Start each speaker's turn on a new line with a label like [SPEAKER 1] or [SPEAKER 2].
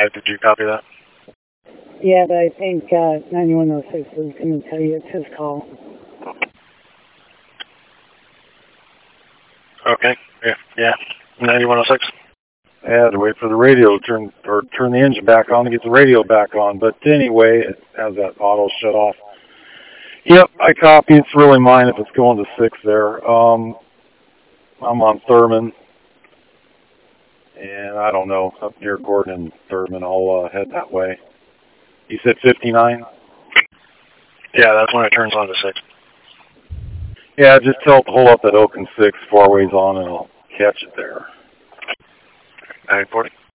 [SPEAKER 1] Did you copy that?
[SPEAKER 2] Yeah, but I think 9106 is going to tell you it's his call.
[SPEAKER 1] Okay. Yeah. 9106.
[SPEAKER 3] I had to wait for the radio to turn the engine back on to get the radio back on. But anyway, it has that auto shut off. Yep, I copy. It's really mine if it's going to 6 there. I'm on Thurman. And I don't know, up near Gordon and Thurman. I'll head that way. You said 59?
[SPEAKER 1] Yeah, that's when it turns on to 6.
[SPEAKER 3] Yeah, just tell it to hold up at Oak and 6, 4 ways on, and I'll catch it there.
[SPEAKER 1] 940.